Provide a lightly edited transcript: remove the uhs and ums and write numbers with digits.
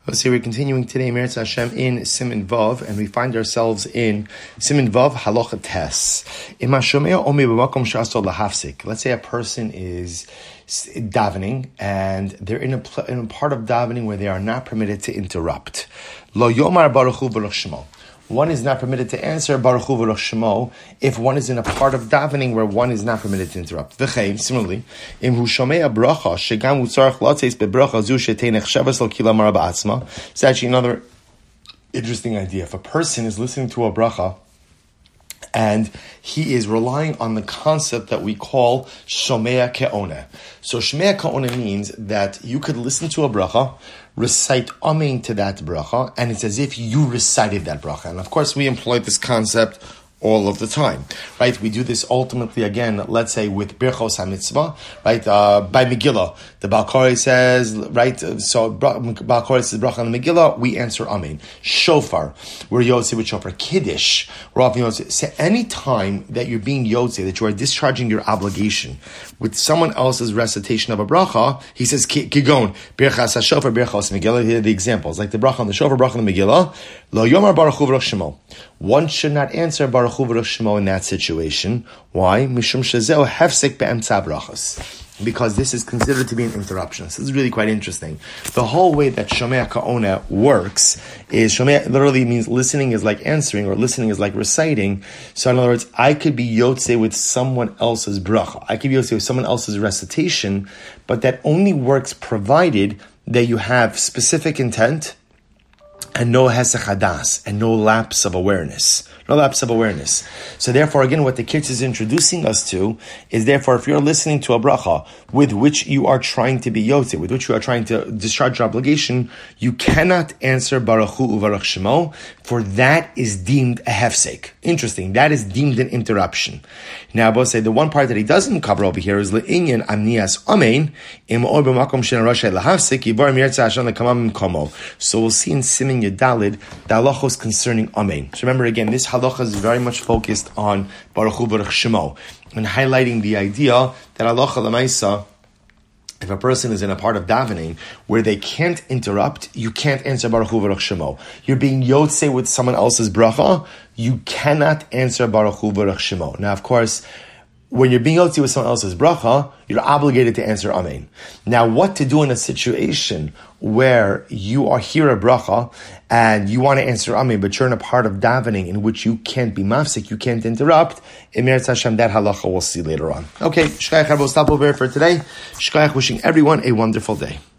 Let's see, we're continuing today, Meretz Hashem, in Siman Vav, and we find ourselves in Siman Vav, Halacha Tes. Let's say a person is davening, and they're in a part of davening where they are not permitted to interrupt. Lo yomar baruch hu v'lo shmo. One is not permitted to answer Baruch Hu V'lo Shmo if one is in a part of davening where one is not permitted to interrupt. V'chein, similarly, im hu shomei bracha shegam hu tzarich latzeis bebracha zu sheteinech shavas lo kila mara ba'atzma. It's actually another interesting idea. If a person is listening to a bracha and he is relying on the concept that we call Shomea Ke'oneh. So Shomea Ke'oneh means that you could listen to a bracha, recite Amen to that bracha, and it's as if you recited that bracha. And of course we employ this concept all of the time, right? We do this ultimately, again, let's say with Birchos HaMitzvah, right? By Megillah, the Baal Koreh says, right? So Baal Koreh says bracha on the Megillah, we answer Amen. Shofar, we're Yotzei with Shofar. Kiddush, we're often Yotzei. So any time that you're being Yotzei, that you are discharging your obligation with someone else's recitation of a bracha, he says, Kigon, Birchas HaShofar, Birchos Megillah. Here are the examples, like the bracha on the Shofar, bracha on the Megillah, Lo Yomar Baruch Hu V'lo Shmo. One should not answer Baruch Hu V'lo Shmo in that situation. Why? Mishum shezeu hefsek be'emtza brachos. Because this is considered to be an interruption. So this is really quite interesting. The whole way that Shomea Ke'oneh works is, Shomea literally means listening is like answering, or listening is like reciting. So in other words, I could be Yotzei with someone else's bracha. I could be Yotzei with someone else's recitation, but that only works provided that you have specific intent, and no hesech hadas, and no lapse of awareness. No lapse of awareness. So therefore, again, what the Kitz is introducing us to is, therefore, if you're listening to a bracha with which you are trying to be yotzei, with which you are trying to discharge your obligation, you cannot answer Baruch Hu U'Baruch Shemo, for that is deemed a hefsek. Interesting. That is deemed an interruption. Now, I will say the one part that he doesn't cover over here is le'inyan amnias amein im or b'makom she'en rashay lahafsek yibar mi'eretz Hashem lekamam komo. So we'll see in Siman Yudalid the halachos concerning amein. So remember again, this halacha is very much focused on Baruch Hu Baruch Shemo and highlighting the idea that halacha l'maisa, if a person is in a part of davening where they can't interrupt, you can't answer Baruch Hu Baruch Shemo. You're being yotzei with someone else's bracha, you cannot answer Baruch Hu Baruch Shemo. Now, of course, when you're being yotzei with someone else's bracha, you're obligated to answer Amen. Now, what to do in a situation where you are here a bracha and you want to answer Amen, but you're in a part of davening in which you can't be mafsik, you can't interrupt, in Meretz Hashem, that halacha we'll see later on. Okay, Shkayach, we'll stop over here for today. Shkayach, wishing everyone a wonderful day.